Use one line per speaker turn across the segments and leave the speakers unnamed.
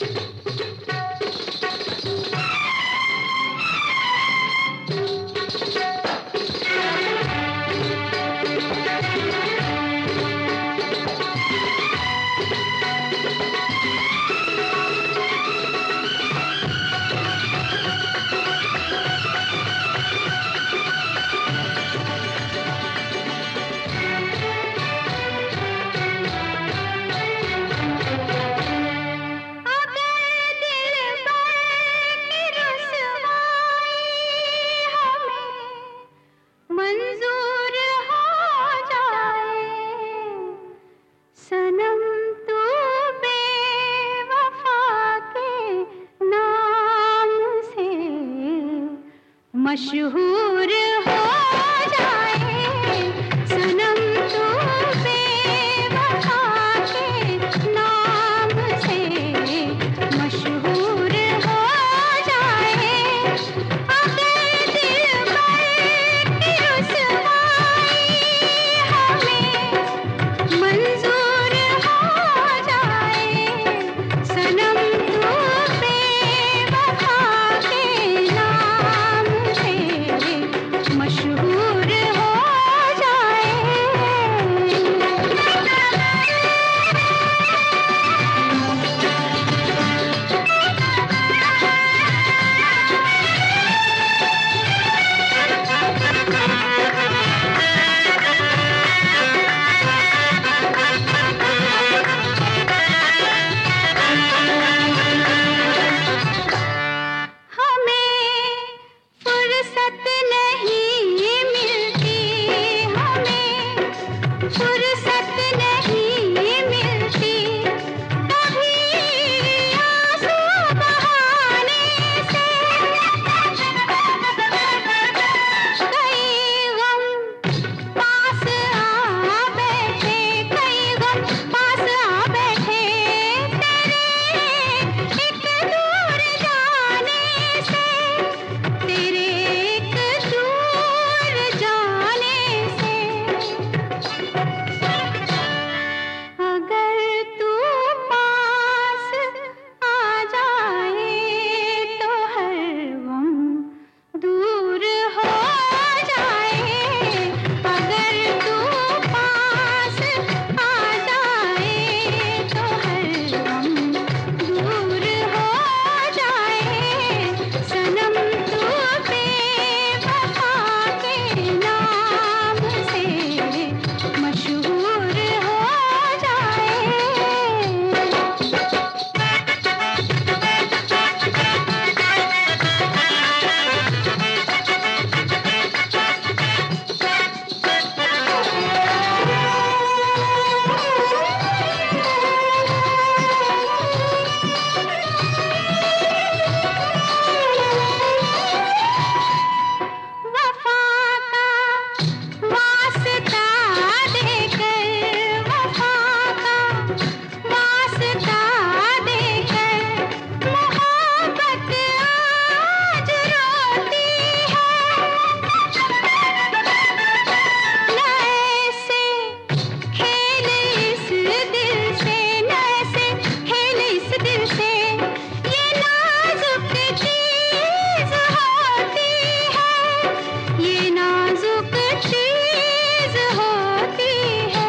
मशहूर हो जाए सनम तू बेवफा के नाम से, मशहूर हो जाए अगर दिलबर की रुसवाई हमें मंजूर हो जाए, सनम तू बेवफा के नाम से मशहूर हो जाए। हमें फुर्सत नहीं मिलती, हमें फुर्सत नहीं मिलती, कभी आंसू बहाने से कई गम पास आ बैठे, कई गम पास आ बैठे तेरे एक दूर जाने से, तेरे एक दूर जाने से। अगर तू पास आ जाए तो हर गम दूर हो जाए, अगर तू पास आ जाए तो हर गम दूर हो जाए, सनम तू बेवफा के नाम से मशहूर हो जाए। वफा का वास्ता देकर, वफा का वास्ता देकर मोहब्बत आज रोती है। न ऐसे खेल इस दिल से, न ऐसे खेल इस दिल से, ये नाजुक चीज होती है, ये नाजुक चीज होती है।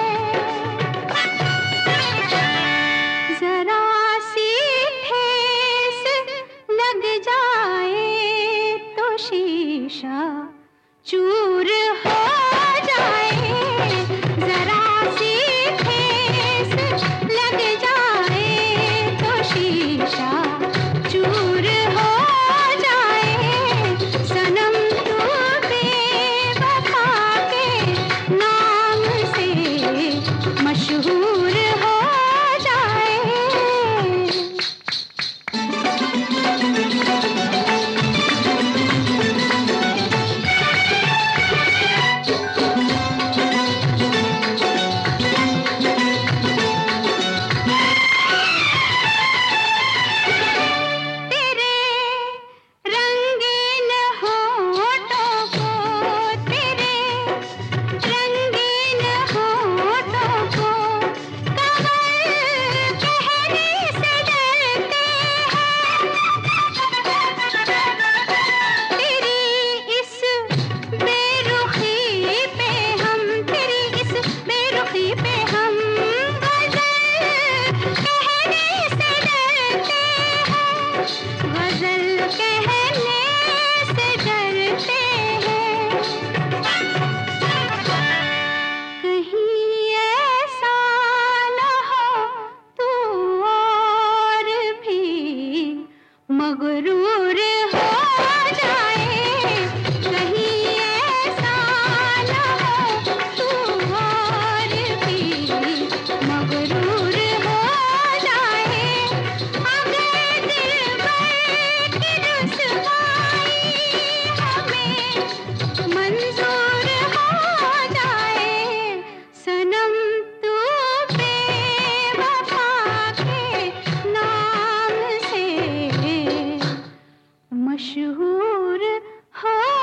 जरा सी ठेस लग जाए तो शीशा चूर हो जाए, जरा सी ठेस लग जाए तो शीशा चूर हो जाए, सनम तू बेवफा के नाम से मशहूर हो जाए। तेरे रंगीन होठों को, तेरे रंगीन होठों को हो